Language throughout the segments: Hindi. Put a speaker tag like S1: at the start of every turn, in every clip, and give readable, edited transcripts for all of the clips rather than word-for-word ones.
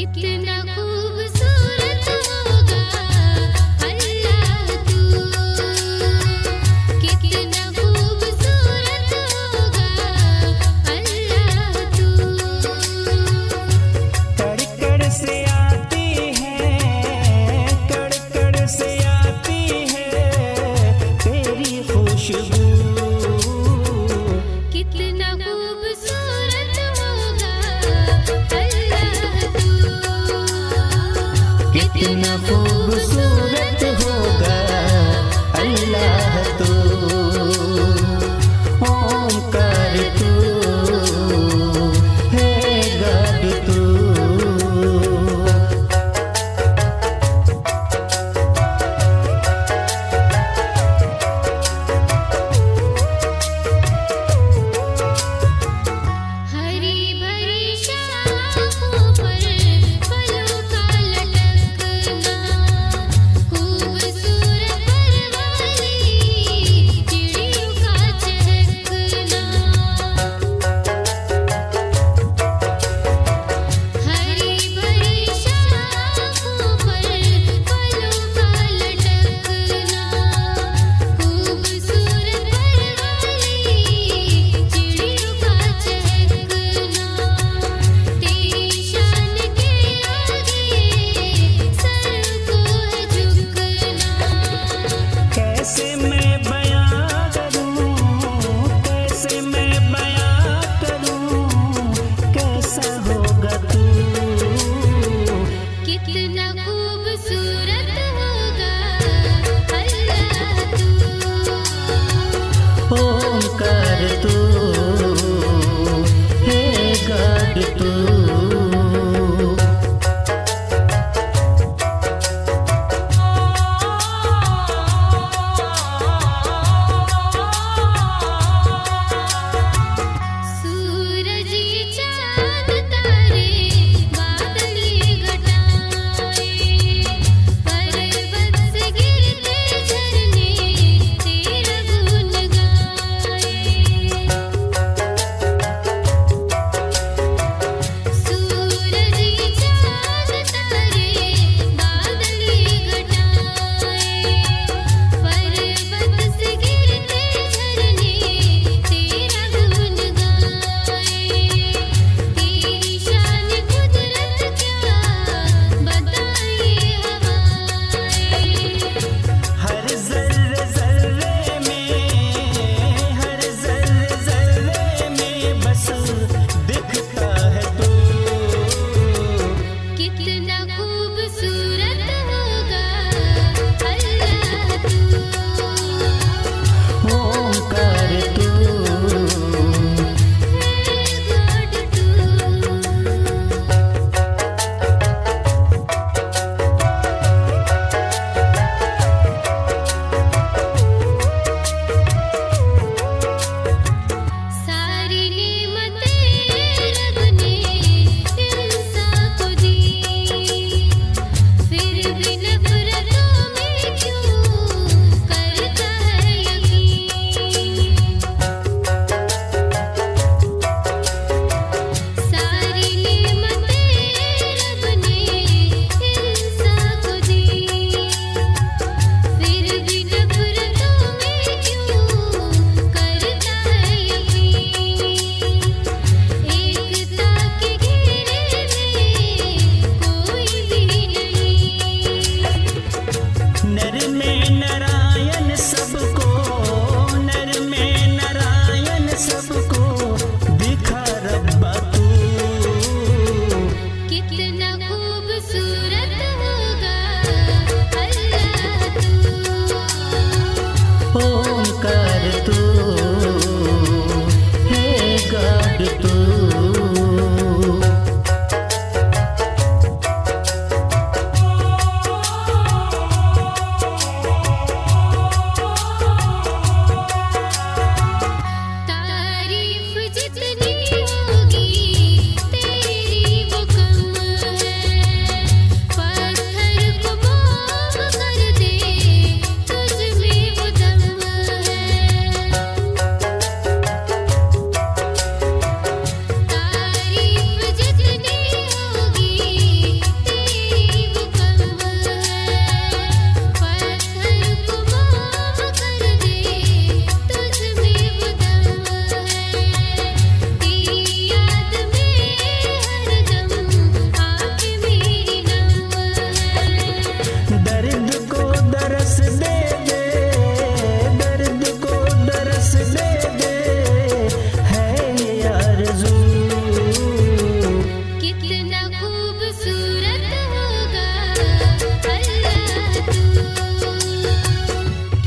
S1: कितना खूबसूरत होगा अल्लाह तू, कितना खूबसूरत होगा अल्लाह तू।
S2: कड़ से आती है, कड़ से आती है तेरी खुशबू,
S1: कितना खूबसूरत होगा अल्लाह तू,
S2: कितना खूबसूरत होगा अल्लाह तू। ओंकार तू है गॉड तू।
S1: हरी भरी शाखों पर फलों का लटकना, खूबसूरत पर वाली चिड़ियों का चहकना। हरी भरी शाखों पर फलों का लटकना, खूबसूरत पर वाली चिड़ियों का चहकना। तेरी शान के आगे सर को है झुकना।
S2: कैसे मैं बयां करूं, कैसे मैं बयां करूं, कैसा होगा तू,
S1: कितना खूबसूरत होगा अल्लाह तू,
S2: ओंकार तू है गॉड तू।
S1: सूरज चांद तारे बादली घटाएं, पर्वत से गिरते झरने तेरा गुण गाएं। सूरज चांद तारे बादली घटाएं, पर्वत से गिरते झरने तेरा गुण गाएं। तेरी शान कुदरत क्या बताए हवाएं।
S2: हर जर्रे जर्रे में, हर जर्रे जर्रे में बस दिखता है तू,
S1: कितना खूबसूरत होगा अल्लाह तू,
S2: ओंकार तू
S1: है गॉड तू। सारी नेमतें रब ने इंसान को दी, फिर भी नफरतों में क्यों करता है यकीन। सारी नेमतें रब ने इंसान को दी, फिर भी नफरतों में क्यों करता है यकीन। एकता के घेरे में कोई भी नहीं,
S2: नर में नारायण सबको, नर में नारायण सबको दिखा रब्बा तू,
S1: कितना खूबसूरत होगा अल्लाह तू,
S2: ओंकार तू है गॉड तू।
S1: तारीफ जितनी होगी तेरी वो कम है,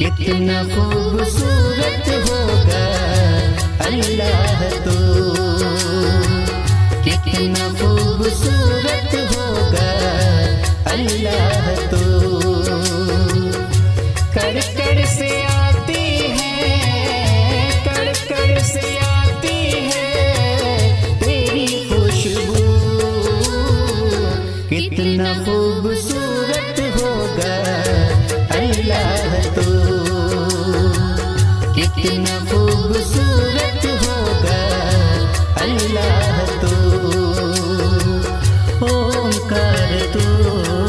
S2: कितना खूबसूरत होगा अल्लाह तू, कितना खूबसूरत होगा अल्लाह तू। कड़ से आती है, कड़ से आती है तेरी खुशबू, कितना खूबसूरत होगा अल्लाह तू, कितना खूबसूरत होगा अल्लाह तू। ओंकार तू